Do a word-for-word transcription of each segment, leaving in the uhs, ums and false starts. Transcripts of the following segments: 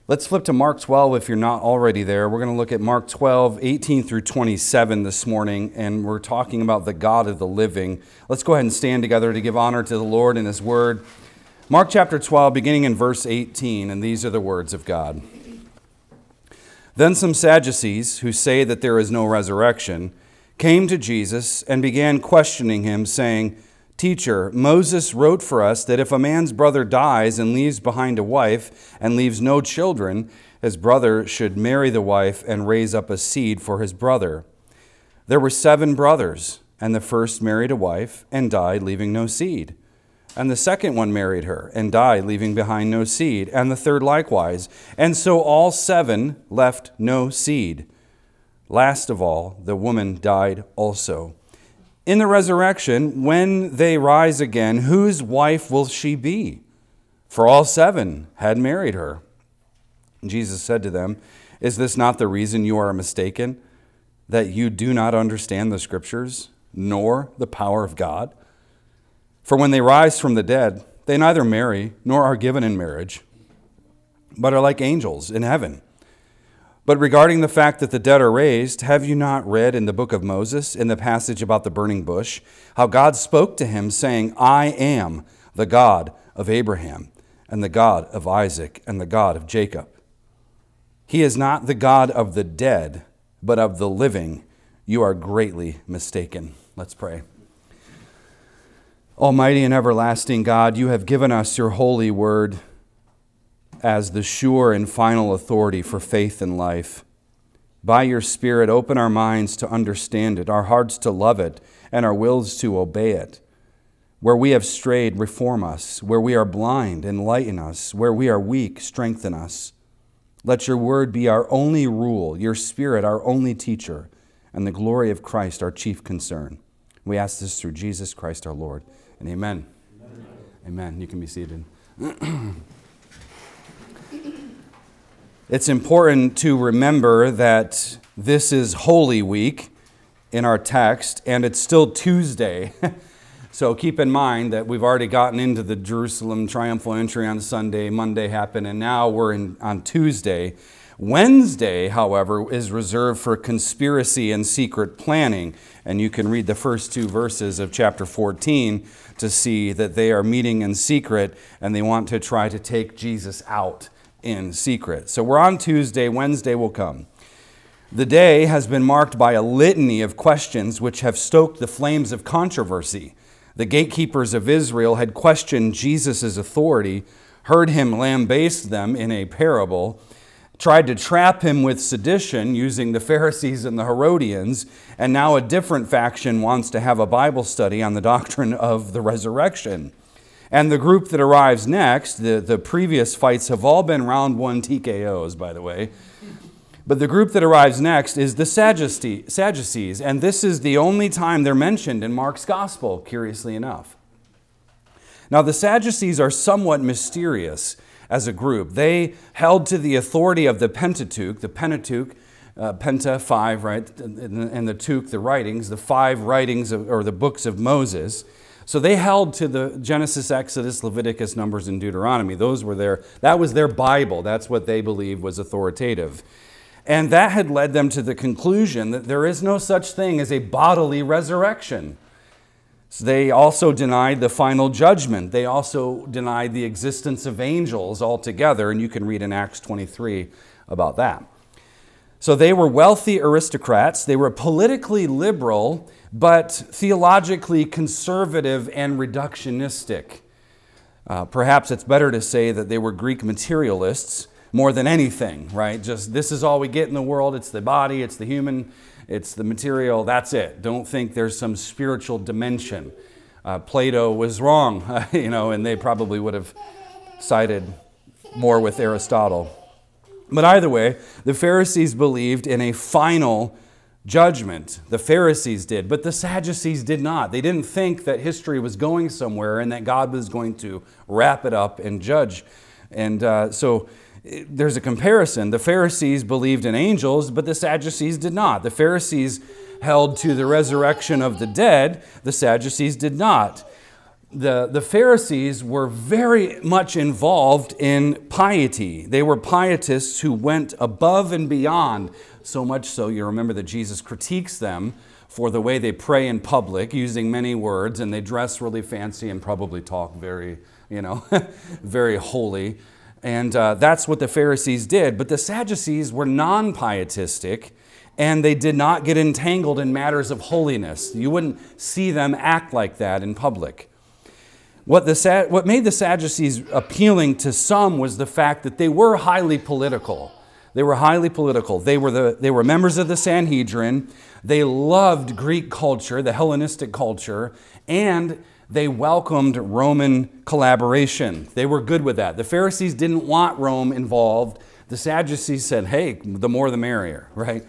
Let's flip to Mark twelve if you're not already there. We're going to look at Mark twelve, eighteen through twenty-seven this morning, and we're talking about the God of the living. Let's go ahead and stand together to give honor to the Lord and His Word. Mark chapter twelve, beginning in verse eighteen, and these are the words of God. Then some Sadducees, who say that there is no resurrection, came to Jesus and began questioning him, saying, "Teacher, Moses wrote for us that if a man's brother dies and leaves behind a wife and leaves no children, his brother should marry the wife and raise up a seed for his brother. There were seven brothers, and the first married a wife and died, leaving no seed. And the second one married her and died, leaving behind no seed, and the third likewise. And so all seven left no seed. Last of all, the woman died also. In the resurrection, when they rise again, whose wife will she be? For all seven had married her." Jesus said to them, "Is this not the reason you are mistaken, that you do not understand the Scriptures, nor the power of God? For when they rise from the dead, they neither marry nor are given in marriage, but are like angels in heaven. But regarding the fact that the dead are raised, have you not read in the book of Moses, in the passage about the burning bush, how God spoke to him, saying, 'I am the God of Abraham, and the God of Isaac, and the God of Jacob'? He is not the God of the dead, but of the living. You are greatly mistaken." Let's pray. Almighty and everlasting God, you have given us your holy word as the sure and final authority for faith and life. By your Spirit, open our minds to understand it, our hearts to love it, and our wills to obey it. Where we have strayed, reform us. Where we are blind, enlighten us. Where we are weak, strengthen us. Let your word be our only rule, your Spirit our only teacher, and the glory of Christ our chief concern. We ask this through Jesus Christ our Lord. And amen. Amen. Amen. You can be seated. It's important to remember that this is Holy Week in our text, and it's still Tuesday. So keep in mind that we've already gotten into the Jerusalem triumphal entry on Sunday, Monday happened, and now we're in, on Tuesday. Wednesday, however, is reserved for conspiracy and secret planning, and you can read the first two verses of chapter fourteen to see that they are meeting in secret, and they want to try to take Jesus out in secret. So we're on Tuesday. Wednesday will come. The day has been marked by a litany of questions which have stoked the flames of controversy. The gatekeepers of Israel had questioned Jesus' authority, heard him lambaste them in a parable, tried to trap him with sedition using the Pharisees and the Herodians, and now a different faction wants to have a Bible study on the doctrine of the resurrection. And the group that arrives next, the, the previous fights have all been round one T K Os, by the way. But the group that arrives next is the Sadducees, and this is the only time they're mentioned in Mark's gospel, curiously enough. Now, the Sadducees are somewhat mysterious as a group. They held to the authority of the Pentateuch, the Pentateuch, uh, Penta, five, right, and the Tuch, the writings, the five writings of, or the books of Moses. So they held to the Genesis, Exodus, Leviticus, Numbers, and Deuteronomy. Those were their, that was their Bible. That's what they believed was authoritative. And that had led them to the conclusion that there is no such thing as a bodily resurrection. So they also denied the final judgment. They also denied the existence of angels altogether, and you can read in Acts twenty-three about that. So they were wealthy aristocrats. They were politically liberal, but theologically conservative and reductionistic. Uh, perhaps it's better to say that they were Greek materialists more than anything, right? Just this is all we get in the world. It's the body, it's the human, it's the material, that's it. Don't think there's some spiritual dimension. Uh, Plato was wrong, you know, and they probably would have sided more with Aristotle. But either way, the Pharisees believed in a final judgment. The Pharisees did, but the Sadducees did not. They didn't think that history was going somewhere and that God was going to wrap it up and judge. And uh, so there's a comparison. The Pharisees believed in angels, but the Sadducees did not. The Pharisees held to the resurrection of the dead. The Sadducees did not. the, the Pharisees were very much involved in piety. They were pietists who went above and beyond, so much so you remember that Jesus critiques them for the way they pray in public, using many words, and they dress really fancy and probably talk very, you know, very holy. And uh, that's what the Pharisees did. But the Sadducees were non-pietistic, and they did not get entangled in matters of holiness. You wouldn't see them act like that in public. What, the, what made the Sadducees appealing to some was the fact that they were highly political. They were highly political. They were, the, they were members of the Sanhedrin. They loved Greek culture, the Hellenistic culture, and they welcomed Roman collaboration. They were good with that. The Pharisees didn't want Rome involved. The Sadducees said, hey, the more the merrier, right?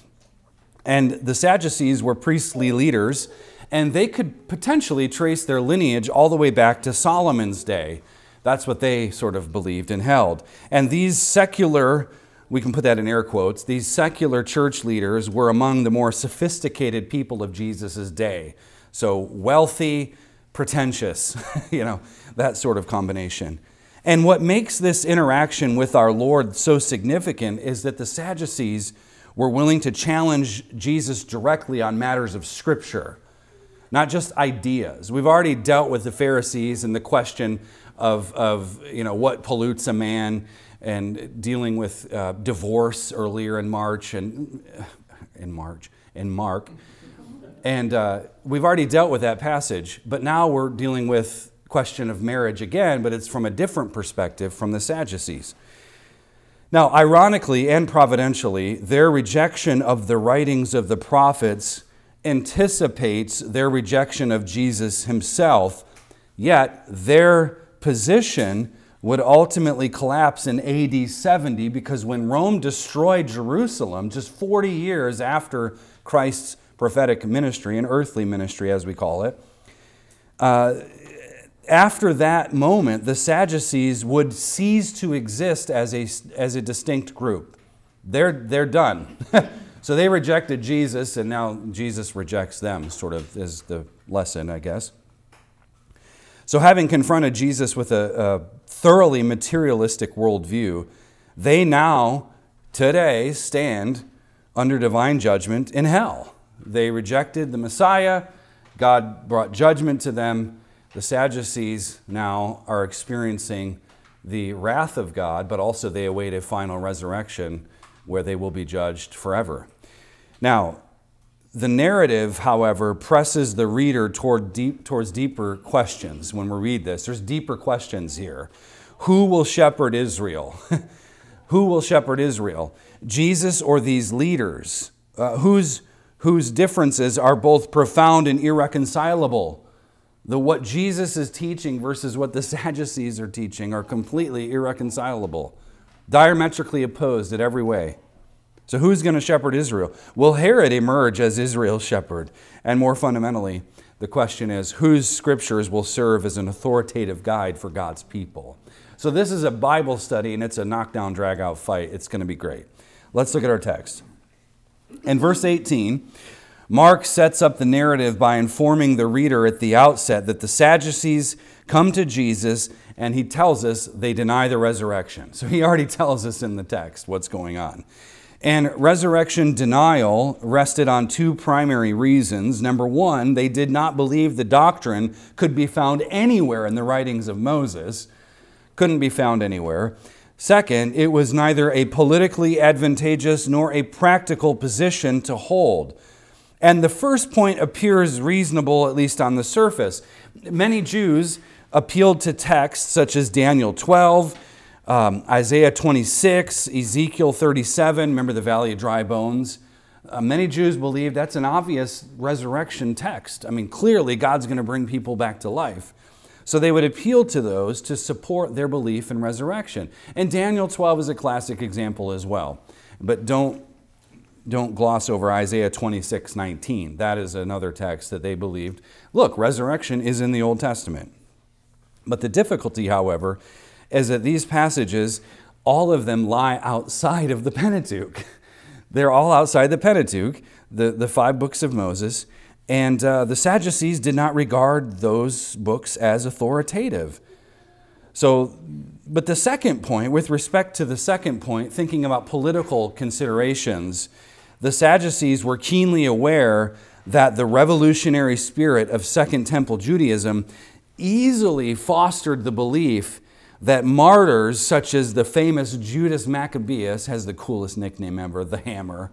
And the Sadducees were priestly leaders, and they could potentially trace their lineage all the way back to Solomon's day. That's what they sort of believed and held. And these secular, we can put that in air quotes, these secular church leaders were among the more sophisticated people of Jesus' day. So wealthy, pretentious, you know, that sort of combination. And what makes this interaction with our Lord so significant is that the Sadducees were willing to challenge Jesus directly on matters of Scripture, not just ideas. We've already dealt with the Pharisees and the question of, of you know, what pollutes a man, and dealing with uh, divorce earlier in March and in March in Mark, and uh, we've already dealt with that passage. But now we're dealing with question of marriage again, but it's from a different perspective from the Sadducees. Now, ironically and providentially, their rejection of the writings of the prophets anticipates their rejection of Jesus himself, yet their position would ultimately collapse in A D seventy, because when Rome destroyed Jerusalem, just forty years after Christ's prophetic ministry and earthly ministry, as we call it, uh, after that moment, the Sadducees would cease to exist as a, as a distinct group. They're, they're done. So they rejected Jesus, and now Jesus rejects them, sort of is the lesson, I guess. So having confronted Jesus with a, a thoroughly materialistic worldview, they now, today, stand under divine judgment in hell. They rejected the Messiah. God brought judgment to them. The Sadducees now are experiencing the wrath of God, but also they await a final resurrection where they will be judged forever. Now, the narrative, however, presses the reader toward deep, towards deeper questions when we read this. There's deeper questions here. Who will shepherd Israel? Who will shepherd Israel? Jesus or these leaders? Uh, whose, whose differences are both profound and irreconcilable? The what Jesus is teaching versus what the Sadducees are teaching are completely irreconcilable, diametrically opposed in every way. So who's going to shepherd Israel? Will Herod emerge as Israel's shepherd? And more fundamentally, the question is, whose scriptures will serve as an authoritative guide for God's people? So this is a Bible study, and it's a knockdown, drag-out fight. It's going to be great. Let's look at our text. In verse eighteen, Mark sets up the narrative by informing the reader at the outset that the Sadducees come to Jesus, and he tells us they deny the resurrection. So he already tells us in the text what's going on. And resurrection denial rested on two primary reasons. Number one, they did not believe the doctrine could be found anywhere in the writings of Moses. Couldn't be found anywhere. Second, it was neither a politically advantageous nor a practical position to hold. And the first point appears reasonable, at least on the surface. Many Jews appealed to texts such as Daniel twelve, Um, Isaiah twenty-six, Ezekiel thirty-seven, remember the Valley of Dry Bones? Uh, many Jews believe that's an obvious resurrection text. I mean, clearly God's going to bring people back to life. So they would appeal to those to support their belief in resurrection. And Daniel twelve is a classic example as well. But don't, don't gloss over Isaiah twenty-six nineteen. That is another text that they believed. Look, resurrection is in the Old Testament. But the difficulty, however, is that these passages, all of them lie outside of the Pentateuch. They're all outside the Pentateuch, the, the five books of Moses, And uh, the Sadducees did not regard those books as authoritative. So, but the second point, with respect to the second point, thinking about political considerations, the Sadducees were keenly aware that the revolutionary spirit of Second Temple Judaism easily fostered the belief that martyrs such as the famous Judas Maccabeus, has the coolest nickname ever, the Hammer.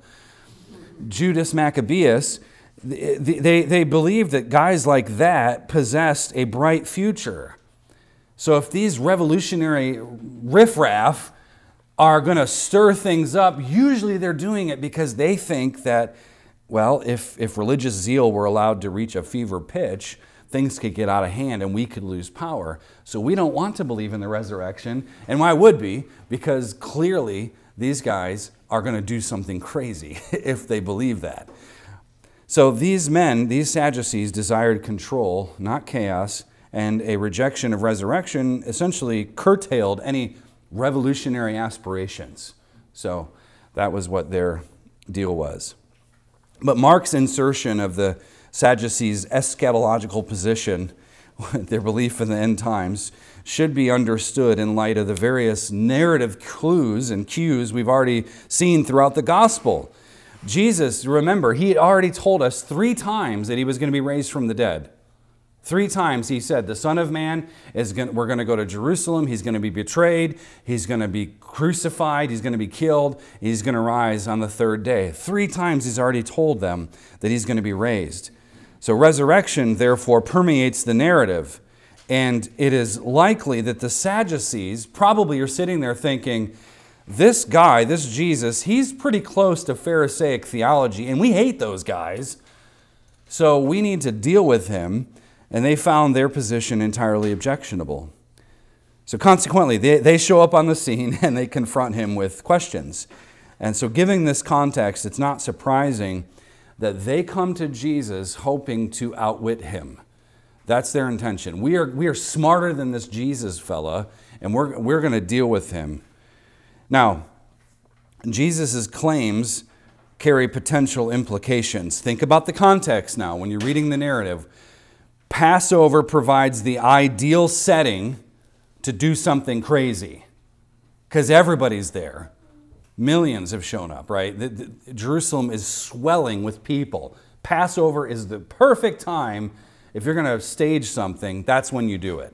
Judas Maccabeus, they, they, they believed that guys like that possessed a bright future. So if these revolutionary riffraff are going to stir things up, usually they're doing it because they think that, well, if, if religious zeal were allowed to reach a fever pitch, things could get out of hand and we could lose power. So we don't want to believe in the resurrection. And why would we? Because clearly these guys are going to do something crazy if they believe that. So these men, these Sadducees, desired control, not chaos, and a rejection of resurrection essentially curtailed any revolutionary aspirations. So that was what their deal was. But Mark's insertion of the Sadducees' eschatological position, their belief in the end times, should be understood in light of the various narrative clues and cues we've already seen throughout the gospel. Jesus, remember, he had already told us three times that he was going to be raised from the dead. Three times he said, the Son of Man, is going, we're going to go to Jerusalem, he's going to be betrayed, he's going to be crucified, he's going to be killed, he's going to rise on the third day. Three times he's already told them that he's going to be raised. So resurrection, therefore, permeates the narrative. And it is likely that the Sadducees probably are sitting there thinking, this guy, this Jesus, he's pretty close to Pharisaic theology, and we hate those guys. So we need to deal with him. And they found their position entirely objectionable. So consequently, they, they show up on the scene and they confront him with questions. And so giving this context, it's not surprising that they come to Jesus hoping to outwit him. That's their intention. We are, we are smarter than this Jesus fella, and we're, we're going to deal with him. Now, Jesus' claims carry potential implications. Think about the context now when you're reading the narrative. Passover provides the ideal setting to do something crazy because everybody's there. Millions have shown up, right? The, the, Jerusalem is swelling with people. Passover is the perfect time. If you're going to stage something, that's when you do it.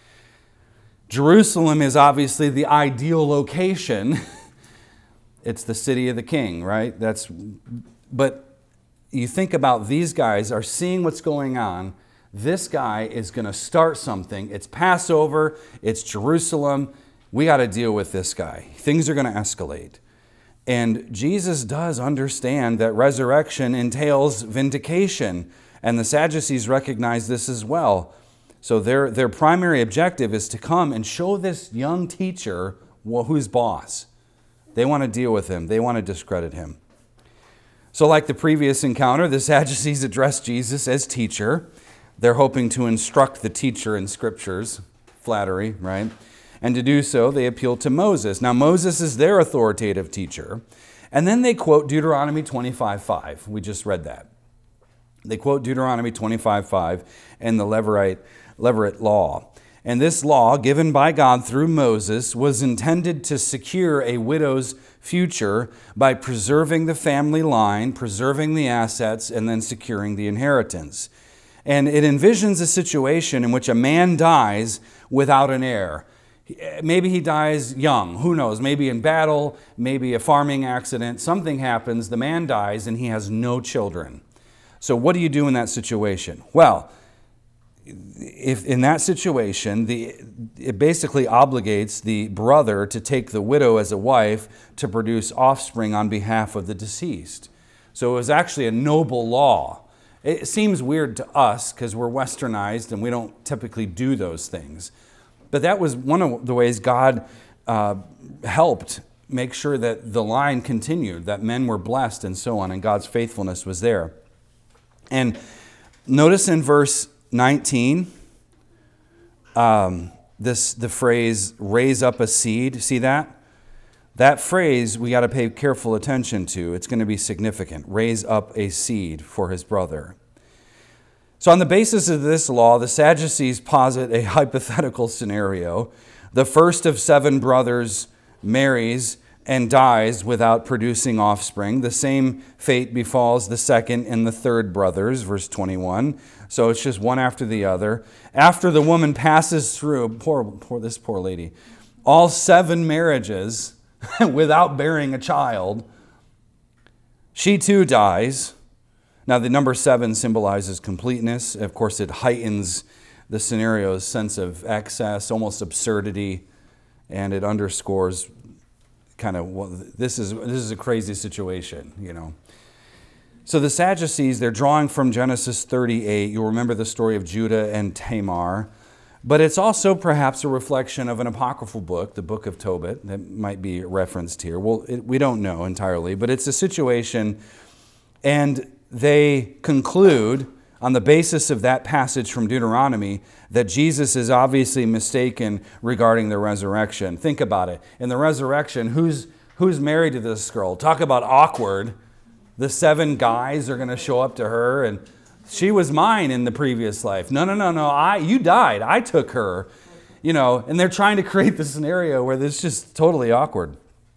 Jerusalem is obviously the ideal location. It's the city of the king, right? That's, but you think about these guys are seeing what's going on. This guy is going to start something. It's Passover. It's Jerusalem. We got to deal with this guy. Things are going to escalate. And Jesus does understand that resurrection entails vindication. And the Sadducees recognize this as well. So their, their primary objective is to come and show this young teacher well, who's boss. They want to deal with him. They want to discredit him. So like the previous encounter, the Sadducees address Jesus as teacher. They're hoping to instruct the teacher in scriptures. Flattery, right? And to do so, they appeal to Moses. Now, Moses is their authoritative teacher. And then they quote Deuteronomy twenty-five five. We just read that. They quote Deuteronomy twenty-five five and the Levirate, Levirate law. And this law, given by God through Moses, was intended to secure a widow's future by preserving the family line, preserving the assets, and then securing the inheritance. And it envisions a situation in which a man dies without an heir. Maybe he dies young, who knows, maybe in battle, maybe a farming accident, something happens, the man dies and he has no children. So what do you do in that situation? Well, if in that situation, the, it basically obligates the brother to take the widow as a wife to produce offspring on behalf of the deceased. So it was actually a noble law. It seems weird to us because we're westernized and we don't typically do those things. But that was one of the ways God uh, helped make sure that the line continued, that men were blessed and so on, and God's faithfulness was there. And notice in verse nineteen, um, this the phrase, raise up a seed. See that? That phrase we got to pay careful attention to. It's going to be significant. Raise up a seed for his brother. So on the basis of this law, the Sadducees posit a hypothetical scenario. The first of seven brothers marries and dies without producing offspring. The same fate befalls the second and the third brothers, verse twenty-one. So it's just one after the other. After the woman passes through, poor, poor this poor lady, all seven marriages without bearing a child, she too dies. Now the number seven symbolizes completeness. Of course, it heightens the scenario's sense of excess, almost absurdity, and it underscores kind of, well, this is this is a crazy situation, you know. So the Sadducees, they're drawing from Genesis thirty-eight. You'll remember the story of Judah and Tamar. But it's also perhaps a reflection of an apocryphal book, the Book of Tobit, that might be referenced here. Well, it, we don't know entirely, but it's a situation, and they conclude on the basis of that passage from Deuteronomy that Jesus is obviously mistaken regarding the resurrection. Think about it. In the resurrection, who's who's married to this girl? Talk about awkward. The seven guys are going to show up to her, and she was mine in the previous life. No, no, no, no. I you died. I took her. You know, and they're trying to create the scenario where this is just totally awkward.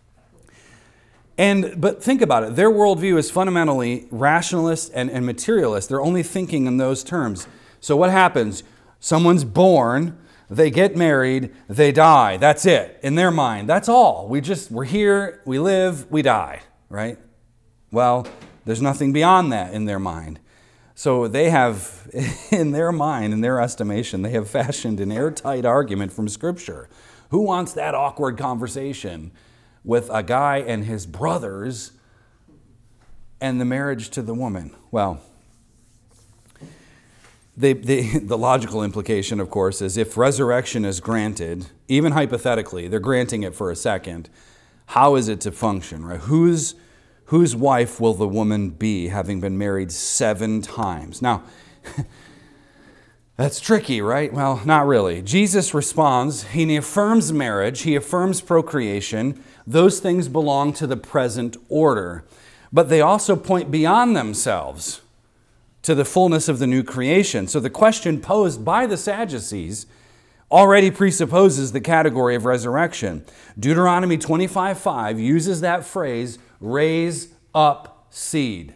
And but think about it. Their worldview is fundamentally rationalist and, and materialist. They're only thinking in those terms. So what happens? Someone's born, they get married, they die. That's it. In their mind, that's all. We just, we're here, we live, we die, right? Well, there's nothing beyond that in their mind. So they have, in their mind, in their estimation, they have fashioned an airtight argument from Scripture. Who wants that awkward conversation with a guy and his brothers and the marriage to the woman? Well, they, they, the logical implication, of course, is if resurrection is granted, even hypothetically, they're granting it for a second, how is it to function, right? Whose, whose wife will the woman be, having been married seven times? Now, that's tricky, right? Well, not really. Jesus responds, he affirms marriage, he affirms procreation. Those things belong to the present order. But they also point beyond themselves to the fullness of the new creation. So the question posed by the Sadducees already presupposes the category of resurrection. Deuteronomy twenty-five five uses that phrase, raise up seed.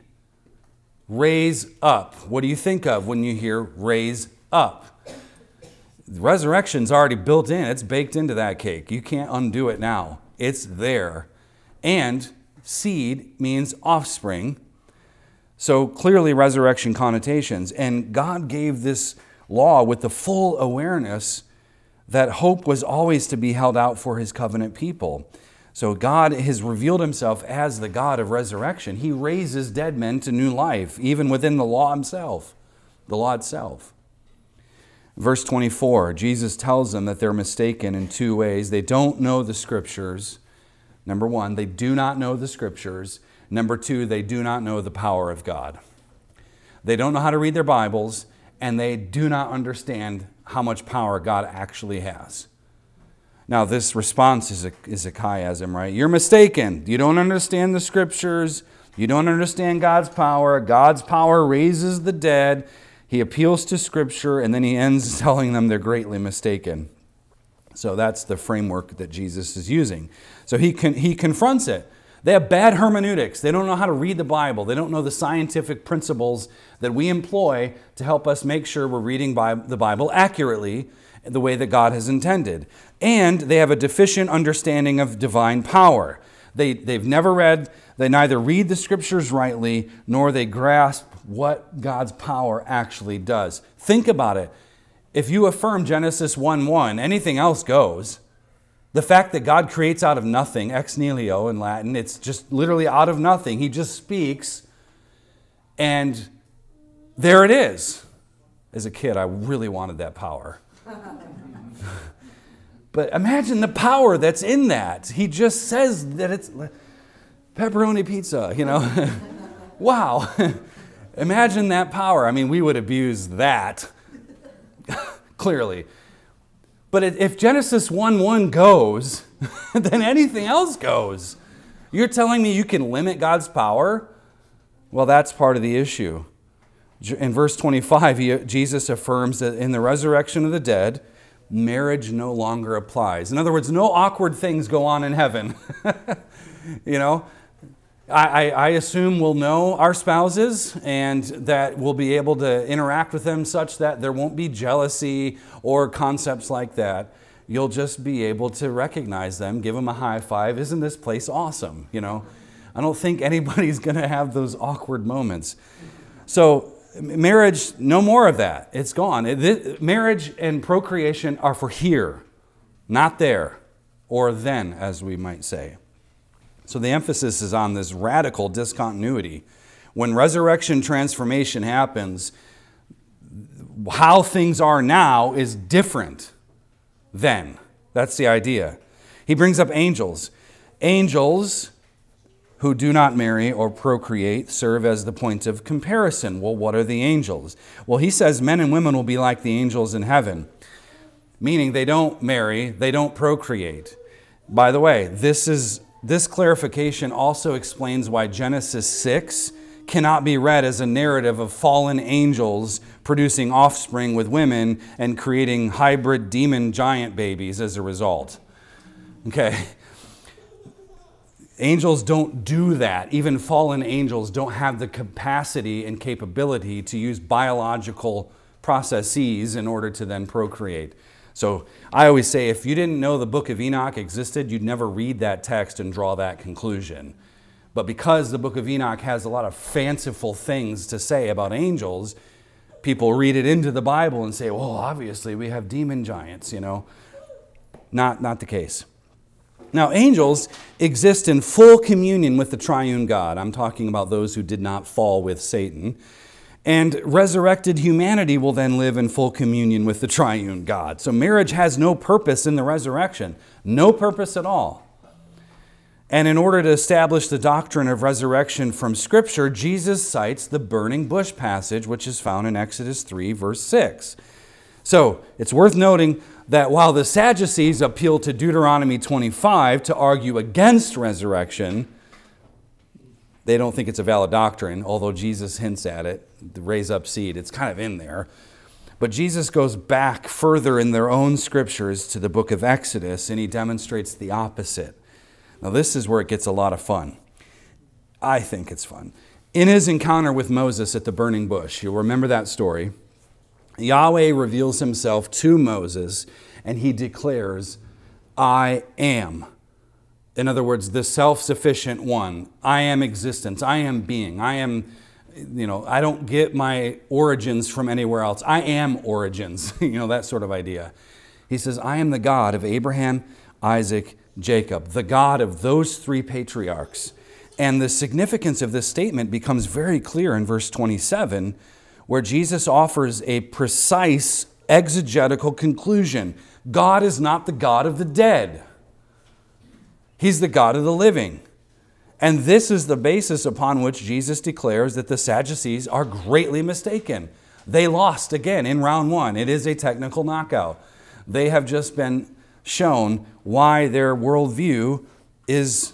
Raise up. What do you think of when you hear raise up? The resurrection's already built in. It's baked into that cake. You can't undo it now. It's there. And seed means offspring. So clearly resurrection connotations. And God gave this law with the full awareness that hope was always to be held out for his covenant people. So God has revealed himself as the God of resurrection. He raises dead men to new life, even within the law himself, the law itself. Verse twenty-four, Jesus tells them that they're mistaken in two ways. They don't know the Scriptures. Number one, they do not know the Scriptures. Number two, they do not know the power of God. They don't know how to read their Bibles, and they do not understand how much power God actually has. Now, this response is a, is a chiasm, right? You're mistaken. You don't understand the Scriptures. You don't understand God's power. God's power raises the dead. He appeals to Scripture, and then he ends telling them they're greatly mistaken. So that's the framework that Jesus is using. So he con- he confronts it. They have bad hermeneutics. They don't know how to read the Bible. They don't know the scientific principles that we employ to help us make sure we're reading Bi- the Bible accurately, the way that God has intended. And they have a deficient understanding of divine power. They, they've never read, they neither read the Scriptures rightly, nor they grasp what God's power actually does. Think about it. If you affirm Genesis one one, anything else goes. The fact that God creates out of nothing, ex nihilo in Latin, it's just literally out of nothing. He just speaks, and there it is. As a kid, I really wanted that power. But imagine the power that's in that. He just says that it's pepperoni pizza, you know. Wow. Imagine that power. I mean, we would abuse that, clearly. But if Genesis one one goes, then anything else goes. You're telling me you can limit God's power? Well, that's part of the issue. In verse twenty-five, he, Jesus affirms that in the resurrection of the dead, marriage no longer applies. In other words, no awkward things go on in heaven. You know, I, I assume we'll know our spouses and that we'll be able to interact with them such that there won't be jealousy or concepts like that. You'll just be able to recognize them, give them a high five. Isn't this place awesome? You know, I don't think anybody's going to have those awkward moments. So marriage, no more of that. It's gone. It, marriage and procreation are for here, not there, or then, as we might say. So the emphasis is on this radical discontinuity. When resurrection transformation happens, how things are now is different then. That's the idea. He brings up angels. Angels who do not marry or procreate serve as the point of comparison. Well, what are the angels? Well, he says men and women will be like the angels in heaven, meaning they don't marry, they don't procreate. By the way, this is this clarification also explains why Genesis six cannot be read as a narrative of fallen angels producing offspring with women and creating hybrid demon giant babies as a result. Okay. Angels don't do that. Even fallen angels don't have the capacity and capability to use biological processes in order to then procreate. So I always say, if you didn't know the book of Enoch existed, you'd never read that text and draw that conclusion. But because the book of Enoch has a lot of fanciful things to say about angels, people read it into the Bible and say, well, obviously we have demon giants, you know. Not, not the case. Now, angels exist in full communion with the triune God. I'm talking about those who did not fall with Satan. And resurrected humanity will then live in full communion with the triune God. So marriage has no purpose in the resurrection. No purpose at all. And in order to establish the doctrine of resurrection from Scripture, Jesus cites the burning bush passage, which is found in Exodus three, verse six. So it's worth noting that while the Sadducees appeal to Deuteronomy twenty-five to argue against resurrection, they don't think it's a valid doctrine, although Jesus hints at it, the raise up seed, it's kind of in there. But Jesus goes back further in their own scriptures to the book of Exodus, and he demonstrates the opposite. Now this is where it gets a lot of fun. I think it's fun. In his encounter with Moses at the burning bush, you'll remember that story, Yahweh reveals himself to Moses, and he declares, I am. In other words, the self-sufficient one. I am existence. I am being. I am, you know, I don't get my origins from anywhere else. I am origins, you know, that sort of idea. He says, I am the God of Abraham, Isaac, Jacob, the God of those three patriarchs. And the significance of this statement becomes very clear in verse twenty-seven, where Jesus offers a precise exegetical conclusion. God is not the God of the dead. He's the God of the living. And this is the basis upon which Jesus declares that the Sadducees are greatly mistaken. They lost again in round one. It is a technical knockout. They have just been shown why their worldview is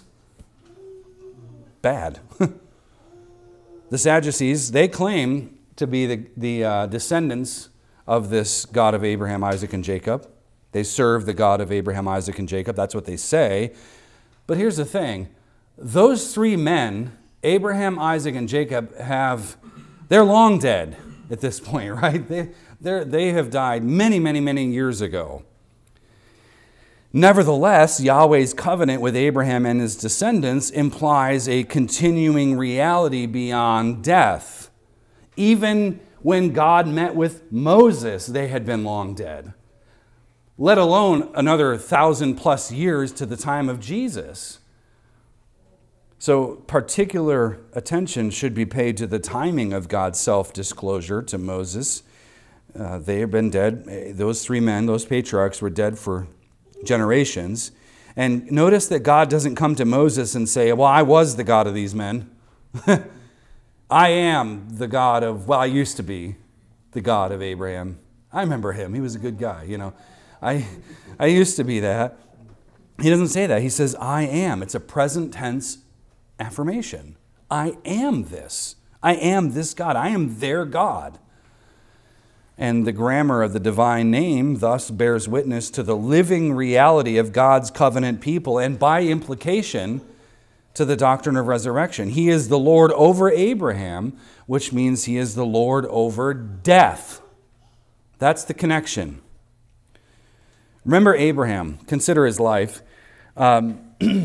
bad. The Sadducees, they claim to be the, the uh, descendants of this God of Abraham, Isaac, and Jacob. They serve the God of Abraham, Isaac, and Jacob. That's what they say. But here's the thing. Those three men, Abraham, Isaac, and Jacob, have, they're long dead at this point, right? They, they're, they have died many, many, many years ago. Nevertheless, Yahweh's covenant with Abraham and his descendants implies a continuing reality beyond death. Even when God met with Moses, they had been long dead, let alone another thousand plus years to the time of Jesus. So particular attention should be paid to the timing of God's self-disclosure to Moses. Uh, they have been dead. Those three men, those patriarchs, were dead for generations. And notice that God doesn't come to Moses and say, well, I was the God of these men. I am the God of, well, I used to be the God of Abraham. I remember him. He was a good guy, you know. I, I used to be that. He doesn't say that. He says, I am. It's a present tense affirmation. I am this. I am this God. I am their God. And the grammar of the divine name thus bears witness to the living reality of God's covenant people, and by implication, to the doctrine of resurrection. He is the Lord over Abraham, which means he is the Lord over death. That's the connection. Remember Abraham. Consider his life. Um,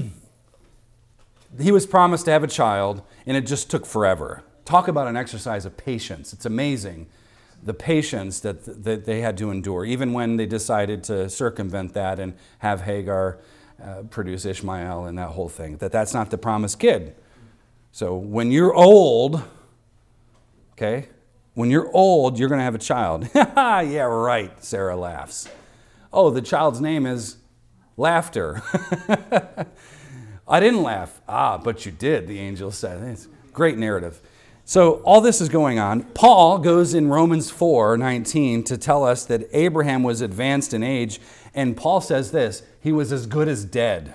he was promised to have a child, and it just took forever. Talk about an exercise of patience. It's amazing, the patience that, that they had to endure, even when they decided to circumvent that and have Hagar uh, produce Ishmael and that whole thing, that that's not the promised kid. So when you're old, okay, when you're old, you're going to have a child. Yeah, right, Sarah laughs. Oh, the child's name is Laughter. I didn't laugh. Ah, but you did, the angel said. It's a great narrative. So all this is going on. Paul goes in Romans four nineteen to tell us that Abraham was advanced in age, and Paul says this, he was as good as dead.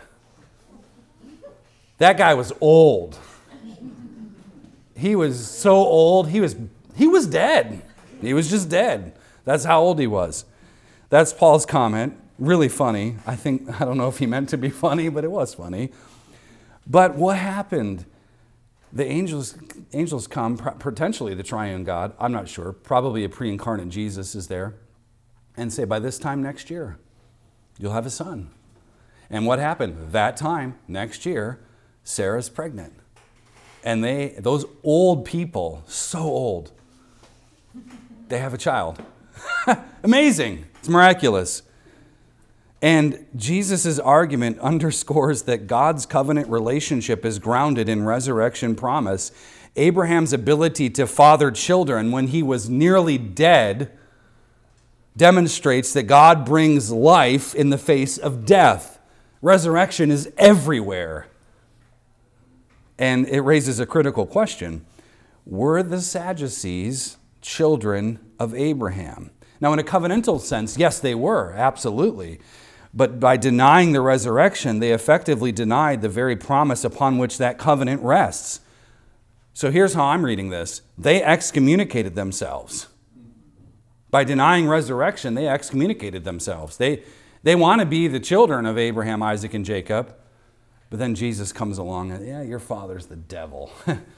That guy was old. He was so old, he was he was dead. He was just dead. That's how old he was. That's Paul's comment. Really funny. I think, I don't know if he meant to be funny, but it was funny. But what happened? The angels angels come, potentially the triune God, I'm not sure, probably a pre-incarnate Jesus is there, and say, by this time next year, you'll have a son. And what happened? That time, next year, Sarah's pregnant. And they, those old people, so old, they have a child. Amazing. It's miraculous. And Jesus' argument underscores that God's covenant relationship is grounded in resurrection promise. Abraham's ability to father children when he was nearly dead demonstrates that God brings life in the face of death. Resurrection is everywhere. And it raises a critical question. Were the Sadducees children of Abraham? Now, in a covenantal sense, yes, they were, absolutely. But by denying the resurrection, they effectively denied the very promise upon which that covenant rests. So here's how I'm reading this. They excommunicated themselves. By denying resurrection, they excommunicated themselves. They, they want to be the children of Abraham, Isaac, and Jacob. But then Jesus comes along and, yeah, your father's the devil.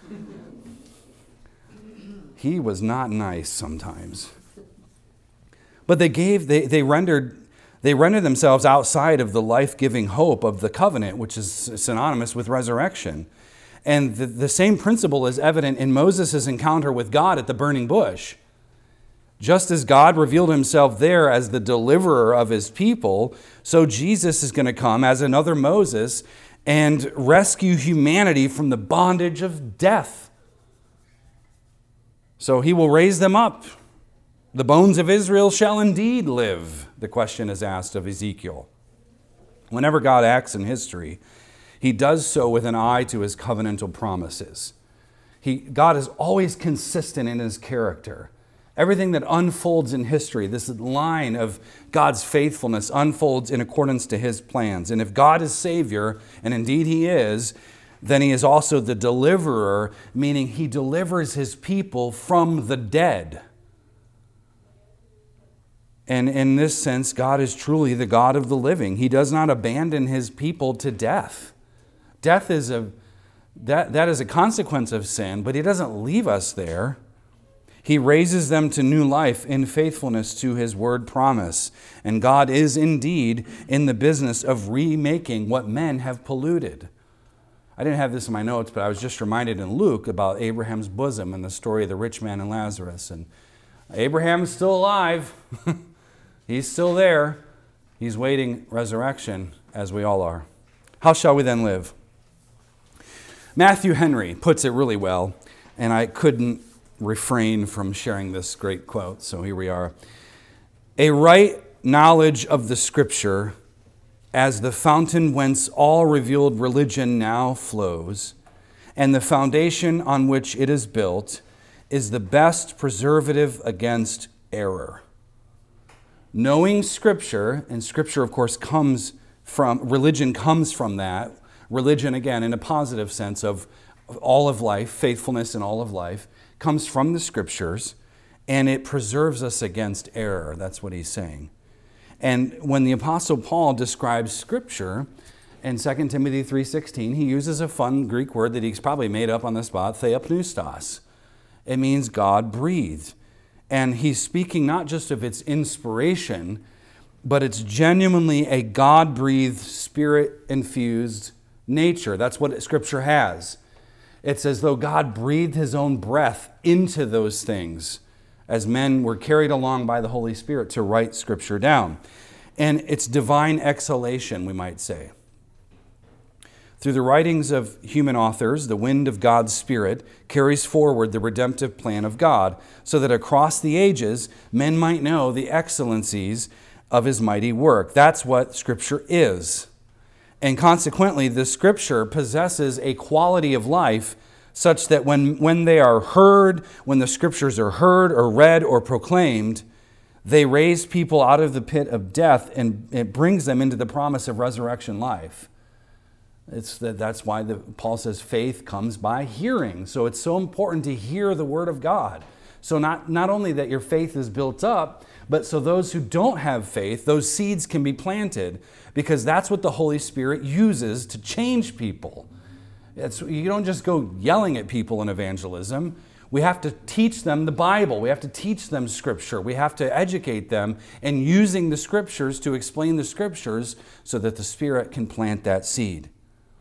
He was not nice sometimes. But they gave, they, they rendered, they rendered themselves outside of the life-giving hope of the covenant, which is synonymous with resurrection. And the, the same principle is evident in Moses' encounter with God at the burning bush. Just as God revealed himself there as the deliverer of his people, so Jesus is going to come as another Moses and rescue humanity from the bondage of death. So he will raise them up. The bones of Israel shall indeed live, the question is asked of Ezekiel. Whenever God acts in history, he does so with an eye to his covenantal promises. He, God is always consistent in his character. Everything that unfolds in history, this line of God's faithfulness unfolds in accordance to his plans. And if God is Savior, and indeed he is, then he is also the deliverer, meaning he delivers his people from the dead. And in this sense, God is truly the God of the living. He does not abandon his people to death. Death is a that, that is a consequence of sin, but he doesn't leave us there. He raises them to new life in faithfulness to his word promise. And God is indeed in the business of remaking what men have polluted. I didn't have this in my notes, but I was just reminded in Luke about Abraham's bosom and the story of the rich man and Lazarus. And Abraham is still alive. He's still there. He's waiting resurrection, as we all are. How shall we then live? Matthew Henry puts it really well, and I couldn't refrain from sharing this great quote, so here we are. A right knowledge of the Scripture as the fountain whence all revealed religion now flows, and the foundation on which it is built, is the best preservative against error. Knowing Scripture, and Scripture, of course, comes from, religion comes from that. Religion, again, in a positive sense of all of life, faithfulness in all of life, comes from the Scriptures, and it preserves us against error. That's what he's saying. And when the Apostle Paul describes Scripture in Second Timothy three sixteen, he uses a fun Greek word that he's probably made up on the spot, theopneustos. It means God breathed. And he's speaking not just of its inspiration, but it's genuinely a God-breathed, Spirit-infused nature. That's what Scripture has. It's as though God breathed his own breath into those things as men were carried along by the Holy Spirit to write Scripture down. And it's divine exhalation, we might say. Through the writings of human authors, the wind of God's Spirit carries forward the redemptive plan of God, so that across the ages, men might know the excellencies of his mighty work. That's what Scripture is. And consequently, the Scripture possesses a quality of life such that when, when they are heard, when the Scriptures are heard or read or proclaimed, they raise people out of the pit of death, and it brings them into the promise of resurrection life. It's that, that's why the, Paul says faith comes by hearing. So it's so important to hear the Word of God. So not, not only that your faith is built up, but so those who don't have faith, those seeds can be planted, because that's what the Holy Spirit uses to change people. It's, you don't just go yelling at people in evangelism. We have to teach them the Bible. We have to teach them Scripture. We have to educate them in using the Scriptures to explain the Scriptures so that the Spirit can plant that seed.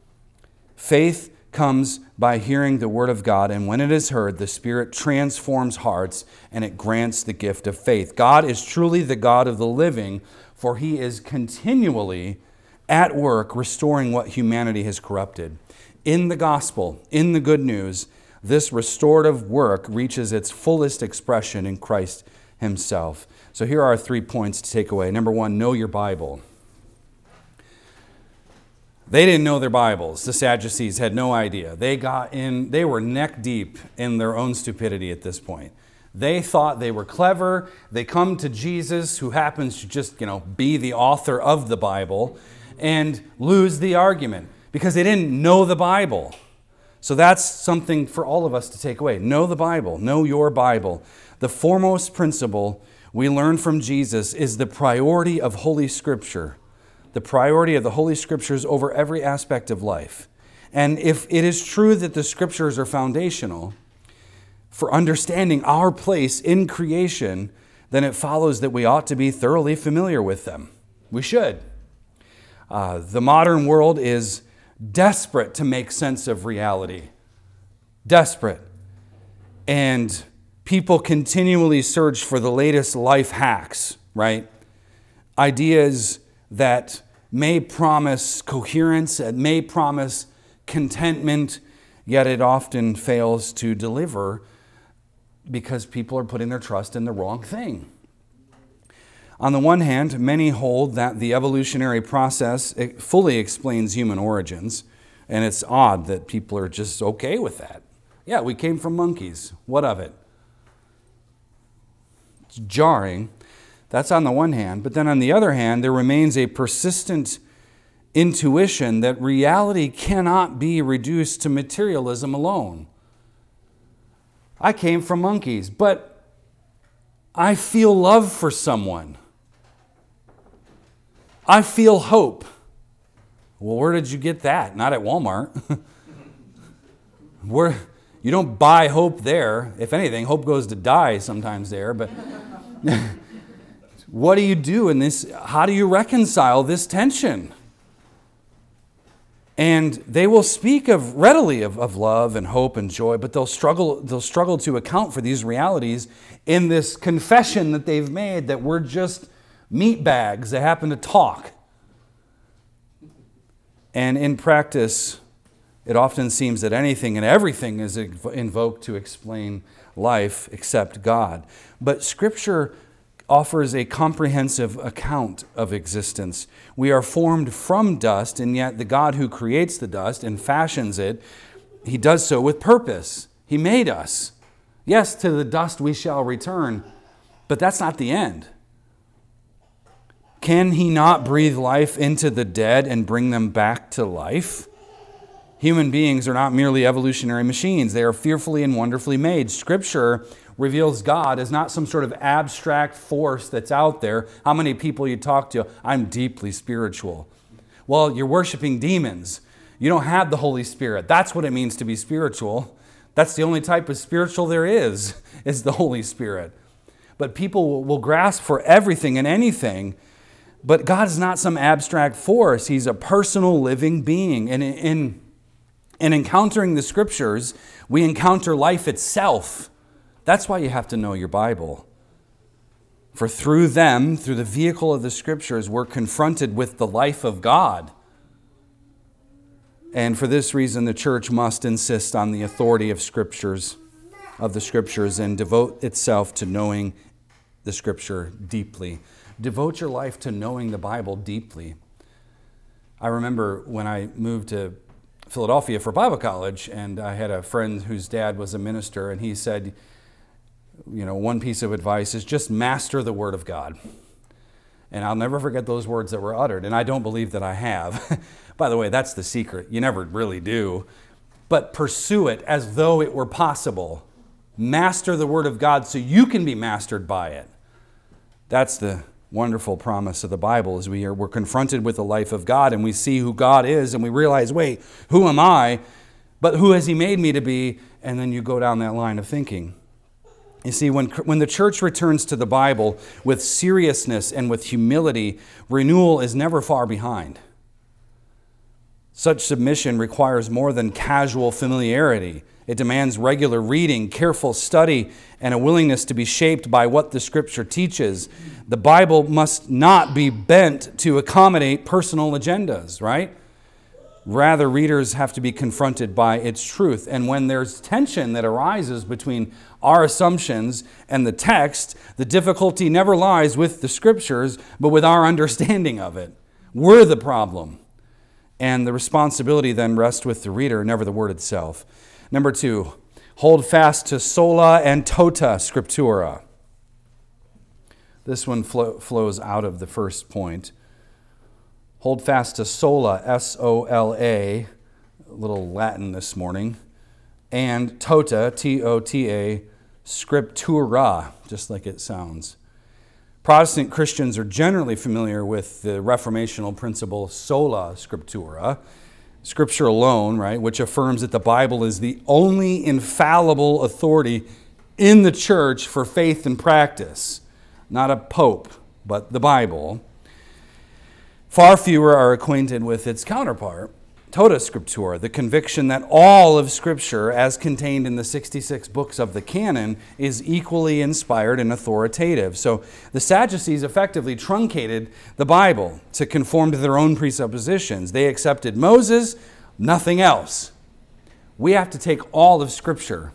Faith comes by hearing the Word of God, and when it is heard, the Spirit transforms hearts and it grants the gift of faith. God is truly the God of the living, for he is continually at work restoring what humanity has corrupted. In the gospel, in the good news, this restorative work reaches its fullest expression in Christ himself. So here are three points to take away. Number one, know your Bible. They didn't know their Bibles. The Sadducees had no idea. They got in, they were neck deep in their own stupidity at this point. They thought they were clever. They come to Jesus, who happens to just, you know, be the author of the Bible, and lose the argument because they didn't know the Bible. So that's something for all of us to take away. Know the Bible. Know your Bible. The foremost principle we learn from Jesus is the priority of Holy Scripture. The priority of the Holy Scriptures over every aspect of life. And if it is true that the Scriptures are foundational for understanding our place in creation, then it follows that we ought to be thoroughly familiar with them. We should. Uh, the modern world is desperate to make sense of reality. Desperate. And people continually search for the latest life hacks, right? Ideas that may promise coherence, it may promise contentment, yet it often fails to deliver because people are putting their trust in the wrong thing. On the one hand, many hold that the evolutionary process fully explains human origins, and it's odd that people are just okay with that. Yeah, we came from monkeys. What of it? It's jarring. That's on the one hand. But then on the other hand, there remains a persistent intuition that reality cannot be reduced to materialism alone. I came from monkeys, but I feel love for someone. I feel hope. Well, where did you get that? Not at Walmart. Where, you don't buy hope there. If anything, hope goes to die sometimes there. But what do you do in this? How do you reconcile this tension? And they will speak of readily of, of love and hope and joy, but they'll struggle, they'll struggle to account for these realities in this confession that they've made that we're just meat bags that happen to talk. And in practice, it often seems that anything and everything is invoked to explain life except God. But Scripture offers a comprehensive account of existence. We are formed from dust, and yet the God who creates the dust and fashions it, he does so with purpose. He made us. Yes, to the dust we shall return, but that's not the end. Can he not breathe life into the dead and bring them back to life? Human beings are not merely evolutionary machines. They are fearfully and wonderfully made. Scripture reveals God as not some sort of abstract force that's out there. How many people you talk to, I'm deeply spiritual. Well, you're worshiping demons. You don't have the Holy Spirit. That's what it means to be spiritual. That's the only type of spiritual there is, is the Holy Spirit. But people will grasp for everything and anything. But God is not some abstract force. He's a personal living being. And in, in encountering the Scriptures, we encounter life itself. That's why you have to know your Bible. For through them, through the vehicle of the Scriptures, we're confronted with the life of God. And for this reason, the church must insist on the authority of Scriptures, of the Scriptures, and devote itself to knowing the Scripture deeply. Devote your life to knowing the Bible deeply. I remember when I moved to Philadelphia for Bible college, and I had a friend whose dad was a minister, and he said, you know, one piece of advice is just master the Word of God. And I'll never forget those words that were uttered, and I don't believe that I have. By the way, that's the secret. You never really do. But pursue it as though it were possible. Master the Word of God so you can be mastered by it. That's the wonderful promise of the Bible, is we are, we're confronted with the life of God, and we see who God is, and we realize, wait, who am I? But who has He made me to be? And then you go down that line of thinking. You see, when, when the church returns to the Bible with seriousness and with humility, renewal is never far behind. Such submission requires more than casual familiarity. It demands regular reading, careful study, and a willingness to be shaped by what the Scripture teaches. The Bible must not be bent to accommodate personal agendas, right? Rather, readers have to be confronted by its truth. And when there's tension that arises between our assumptions and the text, the difficulty never lies with the Scriptures, but with our understanding of it. We're the problem. And the responsibility then rests with the reader, never the Word itself. Number two, hold fast to sola and tota scriptura. This one flo- flows out of the first point. Hold fast to sola, S O L A, a little Latin this morning, and tota, T O T A, scriptura, just like it sounds. Protestant Christians are generally familiar with the reformational principle sola scriptura, Scripture alone, right, which affirms that the Bible is the only infallible authority in the church for faith and practice. Not a pope, but the Bible. Far fewer are acquainted with its counterpart, tota scriptura, the conviction that all of Scripture, as contained in the sixty-six books of the canon, is equally inspired and authoritative. So the Sadducees effectively truncated the Bible to conform to their own presuppositions. They accepted Moses, nothing else. We have to take all of Scripture.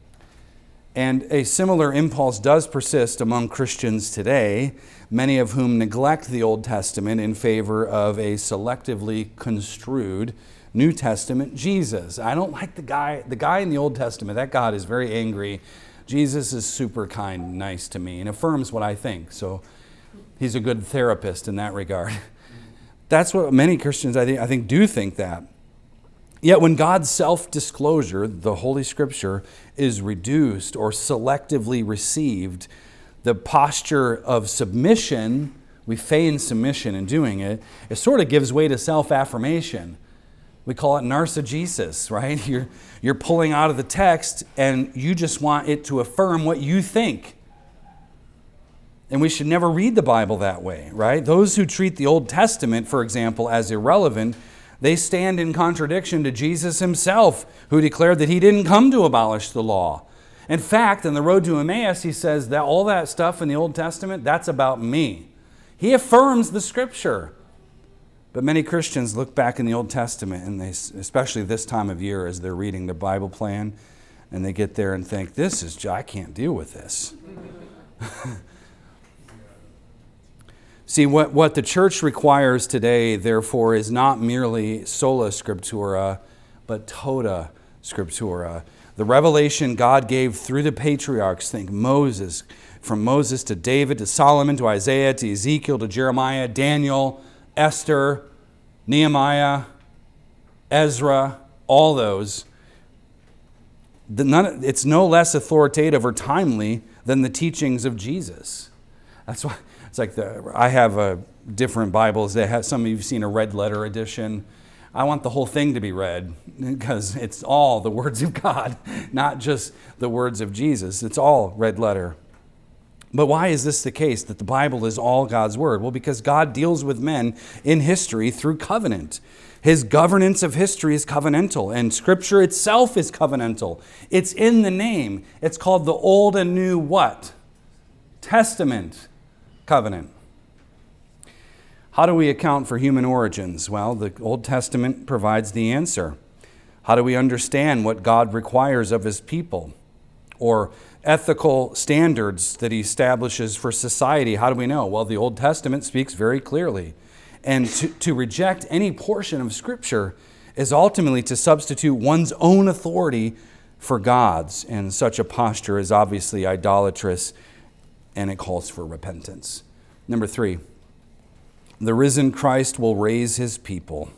And a similar impulse does persist among Christians today, many of whom neglect the Old Testament in favor of a selectively construed New Testament Jesus. I don't like the guy, the guy in the Old Testament. That God is very angry. Jesus is super kind and nice to me and affirms what I think. So he's a good therapist in that regard. That's what many Christians, I think, I think do think that. Yet when God's self-disclosure, the Holy Scripture, is reduced or selectively received, the posture of submission, we feign submission in doing it, it sort of gives way to self-affirmation. We call it narcigesis, right? You're, you're pulling out of the text and you just want it to affirm what you think. And we should never read the Bible that way, right? Those who treat the Old Testament, for example, as irrelevant, they stand in contradiction to Jesus himself, who declared that he didn't come to abolish the law. In fact, on the road to Emmaus, he says that all that stuff in the Old Testament, that's about me. He affirms the Scripture. But many Christians look back in the Old Testament, and they, especially this time of year as they're reading the Bible plan, and they get there and think, this is, I can't deal with this. See, what, what the church requires today, therefore, is not merely sola scriptura, but tota scriptura. The revelation God gave through the patriarchs, think Moses, from Moses to David to Solomon to Isaiah to Ezekiel to Jeremiah, Daniel, Esther, Nehemiah, Ezra, all those, the none, it's no less authoritative or timely than the teachings of Jesus. That's why it's like the I have a different Bibles. They have, some of you've seen a red letter edition. I want the whole thing to be read because it's all the words of God, not just the words of Jesus. It's all red letter. But why is this the case, that the Bible is all God's word? Well, because God deals with men in history through covenant. His governance of history is covenantal, and Scripture itself is covenantal. It's in the name. It's called the Old and New what? Testament covenant. How do we account for human origins? Well, the Old Testament provides the answer. How do we understand what God requires of his people? Or ethical standards that he establishes for society? How do we know? Well, the Old Testament speaks very clearly. And to, to reject any portion of Scripture is ultimately to substitute one's own authority for God's. And such a posture is obviously idolatrous, and it calls for repentance. Number three, the risen Christ will raise his people.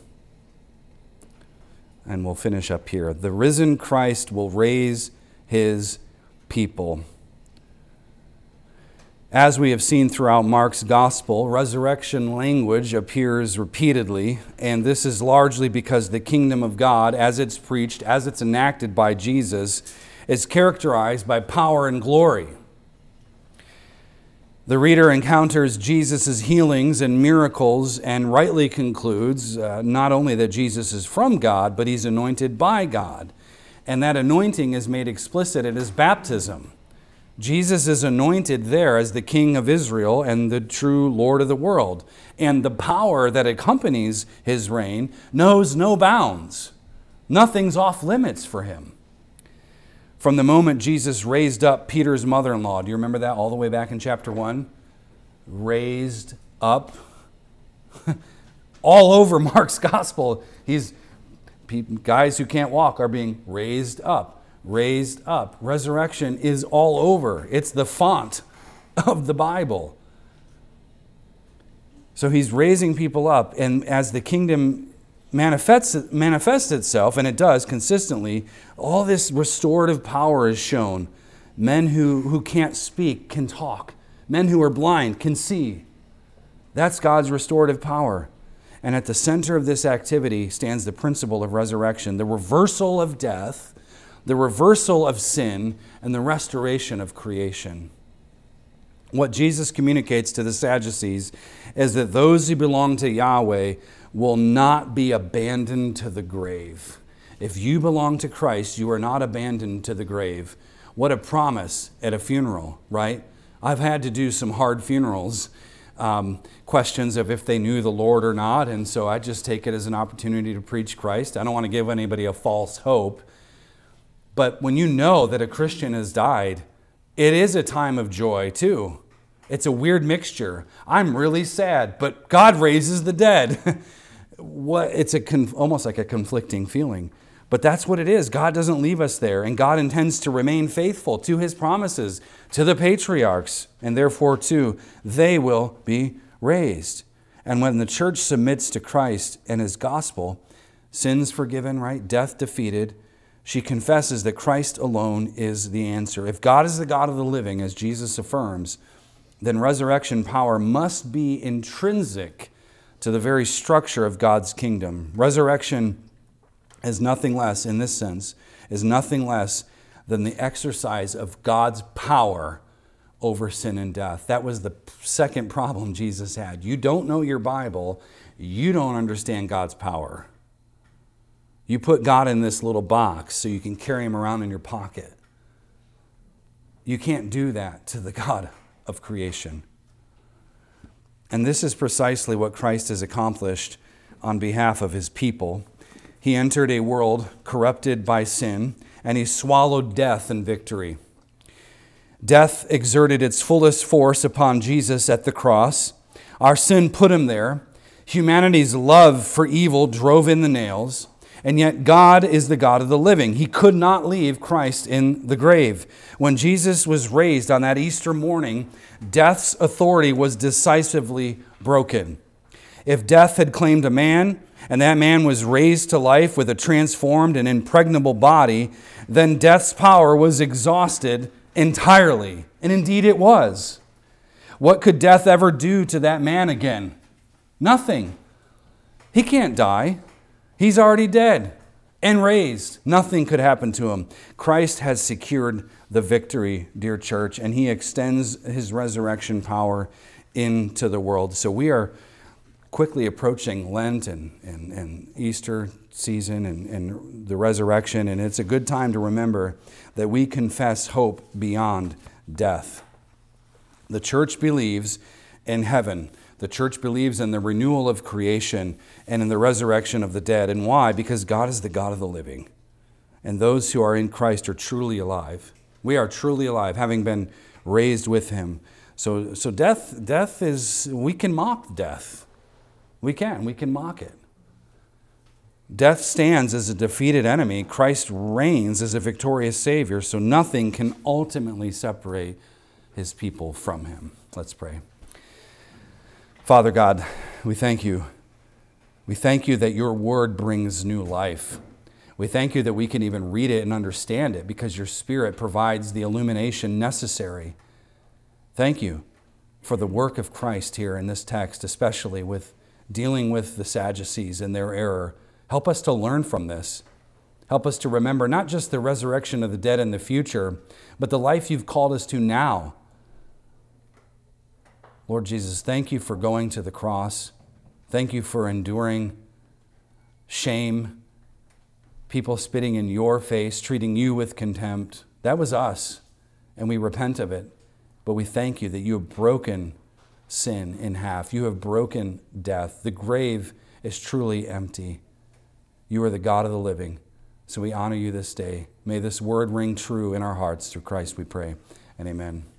And we'll finish up here. The risen Christ will raise his people. As we have seen throughout Mark's gospel, resurrection language appears repeatedly, and this is largely because the kingdom of God, as it's preached, as it's enacted by Jesus, is characterized by power and glory. The reader encounters Jesus' healings and miracles and rightly concludes uh, not only that Jesus is from God, but he's anointed by God. And that anointing is made explicit at his baptism. Jesus is anointed there as the King of Israel and the true Lord of the world. And the power that accompanies his reign knows no bounds. Nothing's off limits for him. From the moment Jesus raised up Peter's mother-in-law, do you remember that all the way back in chapter one? Raised up. All over Mark's gospel, he's guys who can't walk are being raised up. Raised up. Resurrection is all over. It's the font of the Bible. So he's raising people up, and as the kingdom manifests, manifests itself, and it does consistently, all this restorative power is shown. Men who, who can't speak can talk. Men who are blind can see. That's God's restorative power. And at the center of this activity stands the principle of resurrection, the reversal of death, the reversal of sin, and the restoration of creation. What Jesus communicates to the Sadducees is that those who belong to Yahweh will not be abandoned to the grave. If you belong to Christ, you are not abandoned to the grave. What a promise at a funeral, right? I've had to do some hard funerals, um, questions of if they knew the Lord or not, and so I just take it as an opportunity to preach Christ. I don't want to give anybody a false hope. But when you know that a Christian has died, it is a time of joy too. It's a weird mixture. I'm really sad, but God raises the dead. What? It's a conf- almost like a conflicting feeling. But that's what it is. God doesn't leave us there, and God intends to remain faithful to his promises, to the patriarchs, and therefore too, they will be raised. And when the church submits to Christ and his gospel, sins forgiven, right? Death defeated, she confesses that Christ alone is the answer. If God is the God of the living, as Jesus affirms, then resurrection power must be intrinsic to the very structure of God's kingdom. Resurrection is nothing less, in this sense, is nothing less than the exercise of God's power over sin and death. That was the second problem Jesus had. You don't know your Bible, you don't understand God's power. You put God in this little box so you can carry him around in your pocket. You can't do that to the God of creation. And this is precisely what Christ has accomplished on behalf of his people. He entered a world corrupted by sin, and he swallowed death in victory. Death exerted its fullest force upon Jesus at the cross. Our sin put him there. Humanity's love for evil drove in the nails. And yet God is the God of the living. He could not leave Christ in the grave. When Jesus was raised on that Easter morning, death's authority was decisively broken. If death had claimed a man, and that man was raised to life with a transformed and impregnable body, then death's power was exhausted entirely. And indeed it was. What could death ever do to that man again? Nothing. He can't die. He's already dead and raised. Nothing could happen to him. Christ has secured the victory, dear church, and he extends his resurrection power into the world. So we are quickly approaching Lent and, and, and Easter season and, and the resurrection, and it's a good time to remember that we confess hope beyond death. The church believes in heaven. The church believes in the renewal of creation and in the resurrection of the dead. And why? Because God is the God of the living. And those who are in Christ are truly alive. We are truly alive, having been raised with him. So, so death, death is, we can mock death. We can, we can mock it. Death stands as a defeated enemy. Christ reigns as a victorious Savior, so nothing can ultimately separate his people from him. Let's pray. Father God, we thank you. We thank you that your word brings new life. We thank you that we can even read it and understand it because your Spirit provides the illumination necessary. Thank you for the work of Christ here in this text, especially with dealing with the Sadducees and their error. Help us to learn from this. Help us to remember not just the resurrection of the dead in the future, but the life you've called us to now. Lord Jesus, thank you for going to the cross. Thank you for enduring shame, people spitting in your face, treating you with contempt. That was us, and we repent of it. But we thank you that you have broken sin in half. You have broken death. The grave is truly empty. You are the God of the living. So we honor you this day. May this word ring true in our hearts. Through Christ we pray, and amen.